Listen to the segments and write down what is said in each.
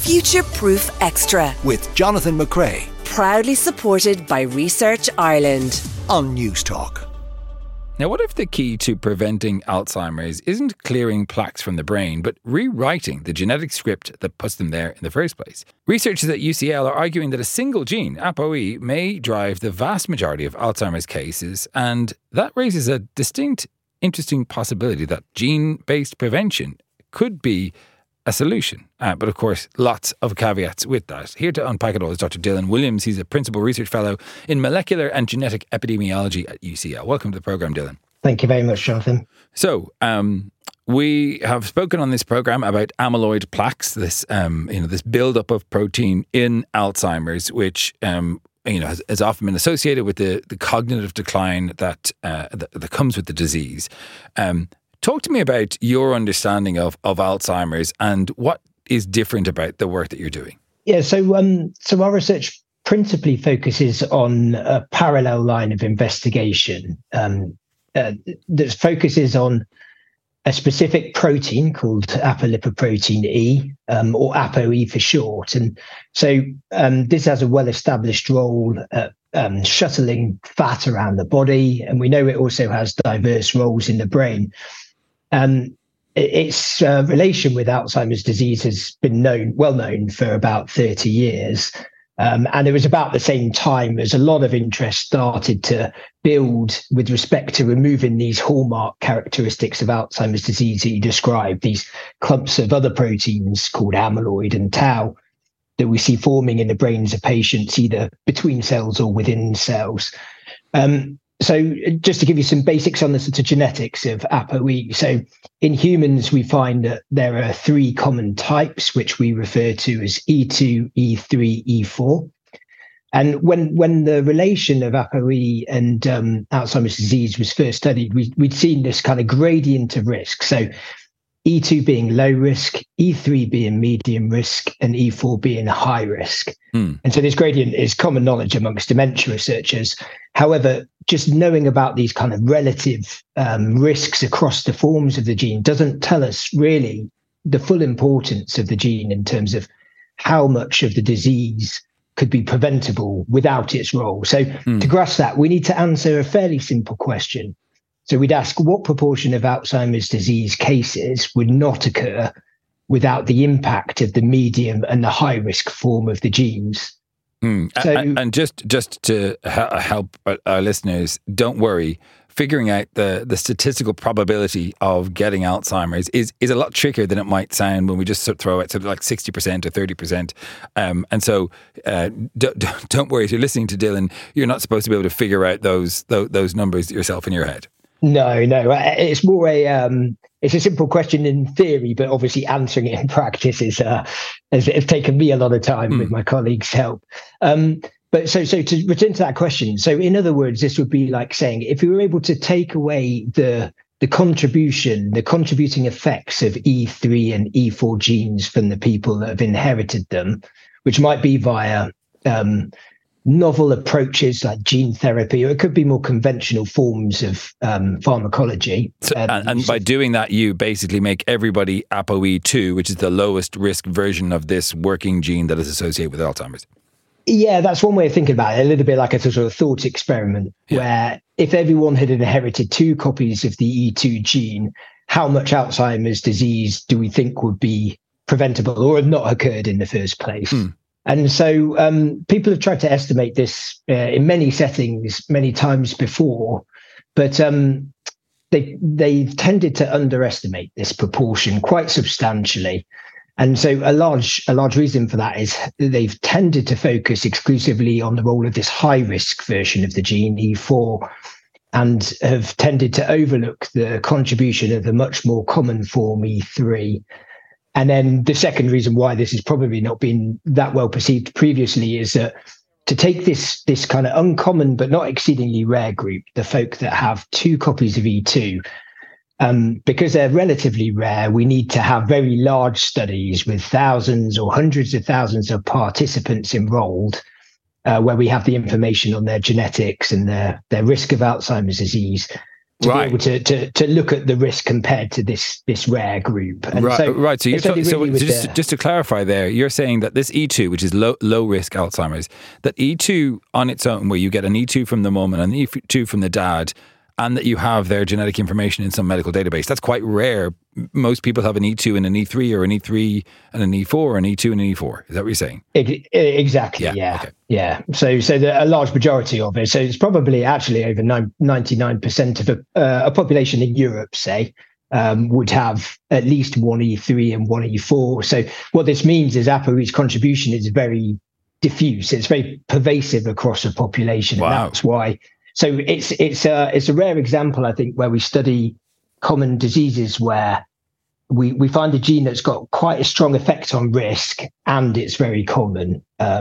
Future Proof Extra with Jonathan McRae. Proudly supported by Research Ireland On Newstalk. Now, what if the key to preventing Alzheimer's isn't clearing plaques from the brain, but rewriting the genetic script that puts them there in the first place? Researchers at UCL are arguing that a single gene, ApoE, may drive the vast majority of Alzheimer's cases, and that raises a distinct, interesting possibility that gene-based prevention could be a solution. But of course, lots of caveats with that. Here to unpack it all is Dr. Dylan Williams. He's a Principal Research Fellow in Molecular and Genetic Epidemiology at UCL. Welcome to the programme, Dylan. Thank you very much, Jonathan. So, we have spoken on this programme about amyloid plaques, this this build-up of protein in Alzheimer's, which has often been associated with the cognitive decline that comes with the disease. Talk to me about your understanding of Alzheimer's and what is different about the work that you're doing. Yeah, so our research principally focuses on a parallel line of investigation that focuses on a specific protein called apolipoprotein E, or ApoE for short. And so this has a well-established role at shuttling fat around the body, and we know it also has diverse roles in the brain. Its relation with Alzheimer's disease has been well known for about 30 years. And it was about the same time as a lot of interest started to build with respect to removing these hallmark characteristics of Alzheimer's disease that you described, these clumps of other proteins called amyloid and tau that we see forming in the brains of patients, either between cells or within cells. So just to give you some basics on the sort of genetics of ApoE. So in humans, we find that there are three common types, which we refer to as E2, E3, E4. And when the relation of ApoE and Alzheimer's disease was first studied, we'd seen this kind of gradient of risk. So E2 being low risk, E3 being medium risk, and E4 being high risk. And so this gradient is common knowledge amongst dementia researchers. However, just knowing about these kind of relative risks across the forms of the gene doesn't tell us really the full importance of the gene in terms of how much of the disease could be preventable without its role. So to grasp that, we need to answer a fairly simple question. So we'd ask what proportion of Alzheimer's disease cases would not occur without the impact of the medium and the high risk form of the genes. So, and just to help our listeners, don't worry. Figuring out the statistical probability of getting Alzheimer's is a lot trickier than it might sound when we just throw out something like 60% or 30%. And so don't worry, if you're listening to Dylan, you're not supposed to be able to figure out those numbers yourself in your head. No, it's more it's a simple question in theory, but obviously answering it in practice has taken me a lot of time with my colleagues' help. But so to return to that question, so in other words, this would be like saying if we were able to take away the contributing effects of E3 and E4 genes from the people that have inherited them, which might be via novel approaches like gene therapy, or it could be more conventional forms of pharmacology. So, and by doing that, you basically make everybody ApoE2, which is the lowest risk version of this working gene that is associated with Alzheimer's. Yeah, that's one way of thinking about it, a little bit like a sort of thought experiment, where if everyone had inherited 2 copies of the E2 gene, how much Alzheimer's disease do we think would be preventable or have not occurred in the first place? And so people have tried to estimate this in many settings, many times before, but they've tended to underestimate this proportion quite substantially. And so a large reason for that is they've tended to focus exclusively on the role of this high risk version of the gene E4, and have tended to overlook the contribution of the much more common form E3. And then the second reason why this has probably not been that well perceived previously is that to take this kind of uncommon but not exceedingly rare group, the folk that have 2 copies of E2, because they're relatively rare, we need to have very large studies with thousands or hundreds of thousands of participants enrolled, where we have the information on their genetics and their risk of Alzheimer's disease be able to look at the risk compared to this rare group. And right. So you're just to clarify there, you're saying that this E2, which is low risk Alzheimer's, that E2 on its own, where you get an E2 from the mum and an E2 from the dad, and that you have their genetic information in some medical database, that's quite rare. Most people have an E2 and an E3, or an E3 and an E4, or an E2 and an E4. Is that what you're saying? Exactly. Yeah. Okay. Yeah. So a large majority of it. So it's probably actually over 99% of a population in Europe, say, would have at least one E3 and one E4. So what this means is ApoE's contribution is very diffuse. It's very pervasive across a population. Wow. And that's why. So it's a rare example, I think, where we study common diseases where we find a gene that's got quite a strong effect on risk, and it's very common.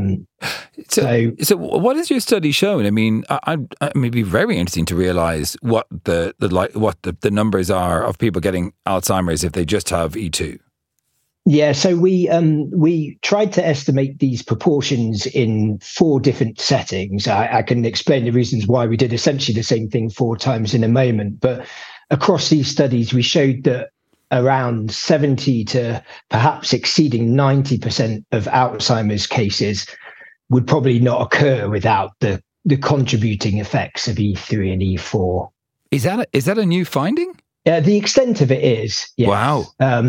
So what has your study shown? I mean, it may be very interesting to realise what the numbers are of people getting Alzheimer's if they just have E2. Yeah, so we tried to estimate these proportions in 4 different settings. I can explain the reasons why we did essentially the same thing 4 times in a moment. But across these studies, we showed that around 70 to perhaps exceeding 90% of Alzheimer's cases would probably not occur without the contributing effects of E3 and E4. Is that a new finding? The extent of it is, yes. Wow.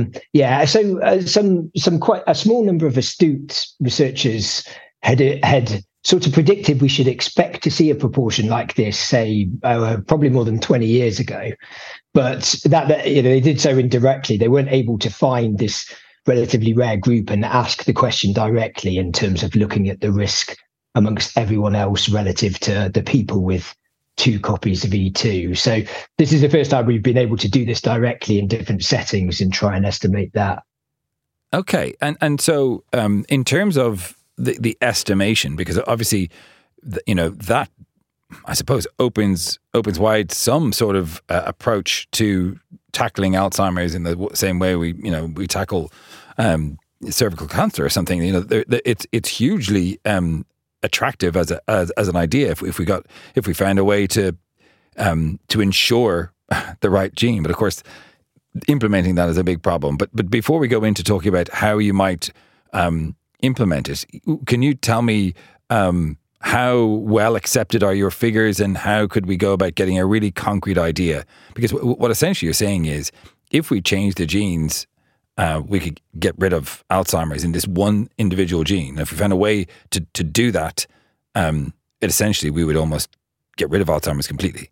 So some quite a small number of astute researchers had sort of predicted we should expect to see a proportion like this, say, probably more than 20 years ago. But that they did so indirectly. They weren't able to find this relatively rare group and ask the question directly in terms of looking at the risk amongst everyone else relative to the people with 2 copies of E2. So this is the first time we've been able to do this directly in different settings and try and estimate that. Okay. And so in terms of the estimation, because obviously, that, I suppose, opens wide some sort of approach to tackling Alzheimer's in the same way we tackle cervical cancer or something. It's hugely attractive as an idea if we found a way to ensure the right gene. But of course, implementing that is a big problem. But before we go into talking about how you might implement it, can you tell me how well accepted are your figures, and how could we go about getting a really concrete idea? Because what essentially you're saying is, if we change the genes, we could get rid of Alzheimer's in this one individual gene. If we found a way to do that, essentially we would almost get rid of Alzheimer's completely.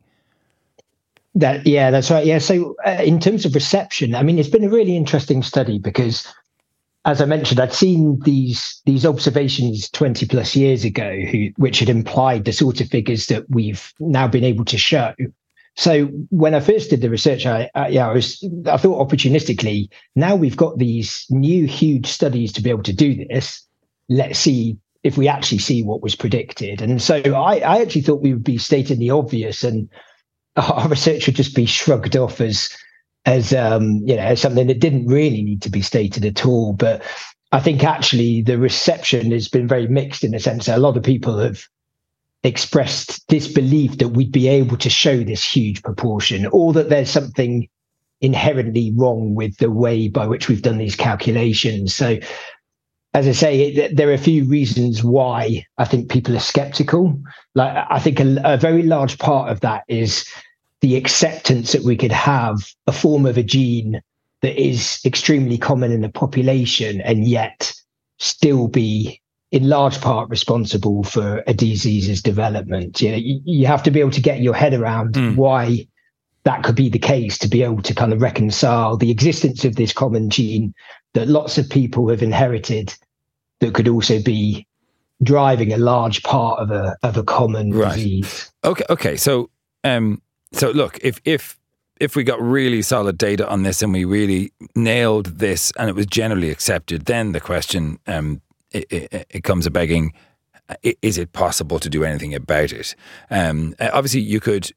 That's right. Yeah. So in terms of reception, I mean, it's been a really interesting study because, as I mentioned, I'd seen these observations 20 plus years ago, which had implied the sort of figures that we've now been able to show. So when I first did the research, I thought opportunistically, now we've got these new huge studies to be able to do this. Let's see if we actually see what was predicted. And so I actually thought we would be stating the obvious, and our research would just be shrugged off as something that didn't really need to be stated at all. But I think actually the reception has been very mixed, in the sense that a lot of people have expressed disbelief that we'd be able to show this huge proportion, or that there's something inherently wrong with the way by which we've done these calculations. So, as I say, there are a few reasons why I think people are skeptical. Like, I think a very large part of that is the acceptance that we could have a form of a gene that is extremely common in the population and yet still be in large part responsible for a disease's development. You have to be able to get your head around why that could be the case, to be able to kind of reconcile the existence of this common gene that lots of people have inherited that could also be driving a large part of a common disease. Okay. So look, if we got really solid data on this and we really nailed this and it was generally accepted, then the question it comes a begging: is it possible to do anything about it? Obviously, you could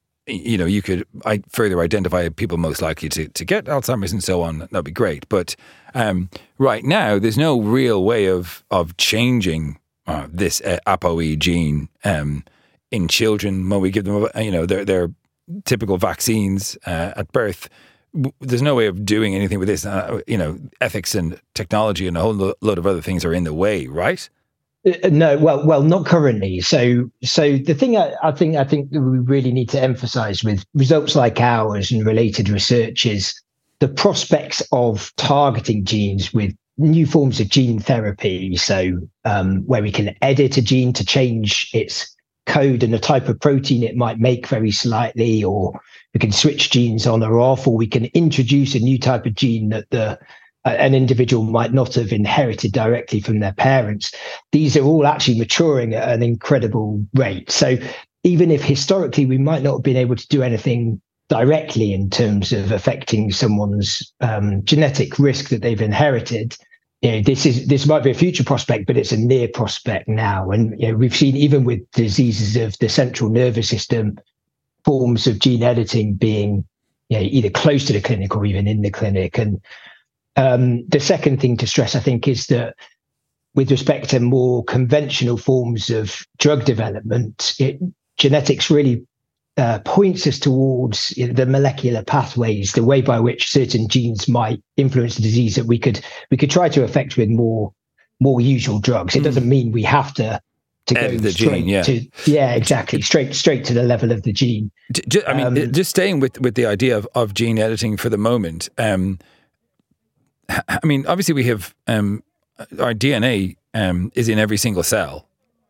further identify people most likely to get Alzheimer's and so on. That'd be great. But right now, there's no real way of changing this ApoE gene in children when we give them, typical vaccines at birth. There's no way of doing anything with this. Ethics and technology and a whole load of other things are in the way, right? No, well, not currently. So the thing I think that we really need to emphasize with results like ours and related research is the prospects of targeting genes with new forms of gene therapy. So where we can edit a gene to change its code and the type of protein it might make very slightly, or we can switch genes on or off, or we can introduce a new type of gene that an individual might not have inherited directly from their parents. These are all actually maturing at an incredible rate. So even if historically we might not have been able to do anything directly in terms of affecting someone's genetic risk that they've inherited, this might be a future prospect, but it's a near prospect now. And we've seen, even with diseases of the central nervous system, forms of gene editing being either close to the clinic or even in the clinic. And the second thing to stress, I think, is that with respect to more conventional forms of drug development, genetics really points us towards the molecular pathways, the way by which certain genes might influence the disease that we could try to affect with more usual drugs. It doesn't mean we have to go the straight gene, to exactly straight to the level of the gene. Just staying with the idea of gene editing for the moment. Obviously we have our DNA is in every single cell.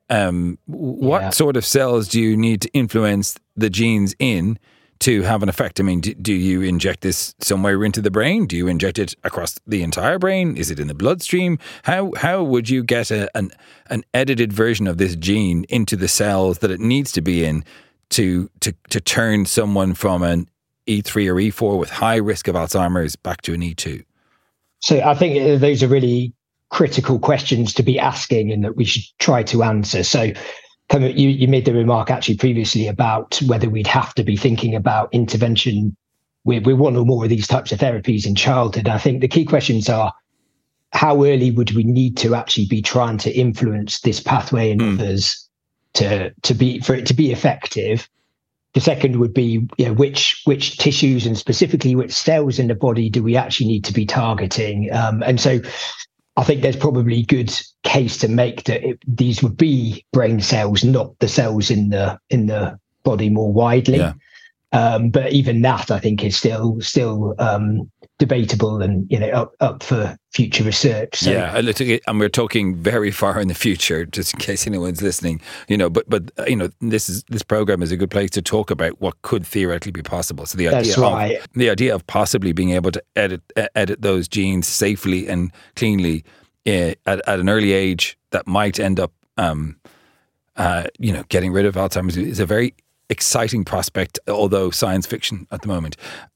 What sort of cells do you need to influence the genes in to have an effect? I mean, do you inject this somewhere into the brain? Do you inject it across the entire brain? Is it in the bloodstream? How would you get an edited version of this gene into the cells that it needs to be in to turn someone from an E3 or E4 with high risk of Alzheimer's back to an E2? So I think those are really critical questions to be asking and that we should try to answer. So you made the remark actually previously about whether we'd have to be thinking about intervention with one or more of these types of therapies in childhood. I think the key questions are, how early would we need to actually be trying to influence this pathway in others for it to be effective? The second would be, which tissues and specifically which cells in the body do we actually need to be targeting? And so I think there's probably a good case to make that these would be brain cells, not the cells in the body more widely. Yeah. But even that, I think, is still debatable and up for future research. So, and we're talking very far in the future, just in case anyone's listening. But this program is a good place to talk about what could theoretically be possible. So the idea of possibly being able to edit those genes safely and cleanly at an early age that might end up getting rid of Alzheimer's is a very exciting prospect, although science fiction at the moment.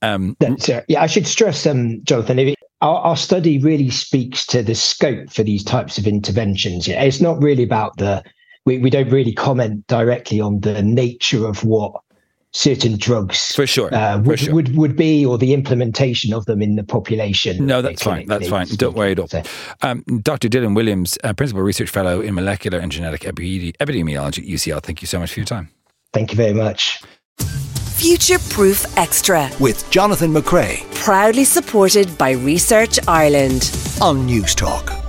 I should stress, Jonathan, our study really speaks to the scope for these types of interventions. It's not really about we don't really comment directly on the nature of what certain drugs would be, or the implementation of them in the population. No, that's fine. That's fine. Don't worry at all. Dr. Dylan Williams, Principal Research Fellow in Molecular and Genetic Epidemiology at UCL. Thank you so much for your time. Thank you very much. Future Proof Extra with Jonathan McCrea. Proudly supported by Research Ireland On News Talk.